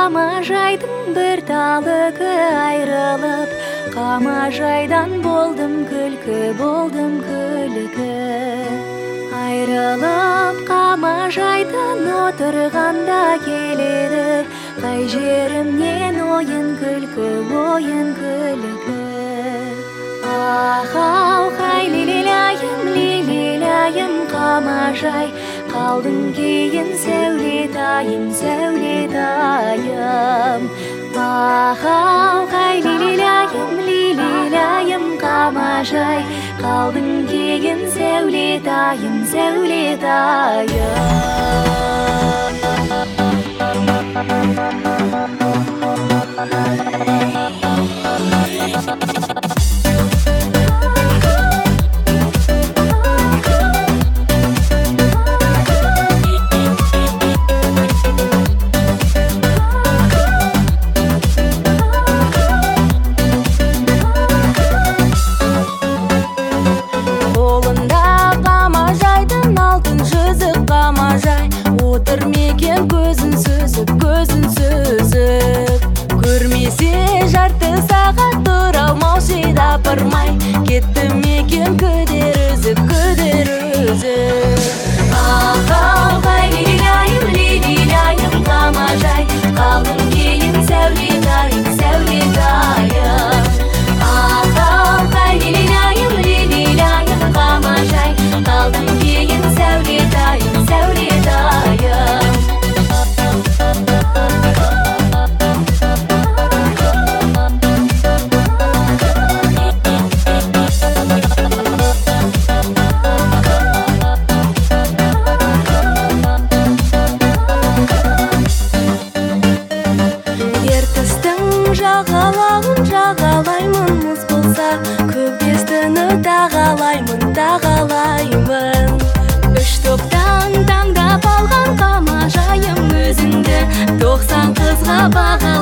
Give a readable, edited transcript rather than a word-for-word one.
Қамажайдың бір талығы айрылып, қамажайдан болдым күлкі. Айрылып қамажайдан отырғанда келеді, қай жерімнен ойын күлкі. Ау, қай лилилайым, қамажай, қалдың кейін сәулетайым. Ау, қай лилилайым, қамажай, қалдың кейін сәулетайым. Отыр мекен көзін сүзіп, көрмесе жарты сағат тұра алмаушы дапырмай, кетті мекен күдер үзіп. Ау, қай лилилайым, қамажай, қалдың кейін сәулетайым. Ау, қай лилилайым, қамажай, қалдың кейін сәулетайым. Ертістің жағалаймын, мұз болса көбестіні тағалаймын. Үш топтан таңдап алған қамажайым, өзіңді 90 қызға баға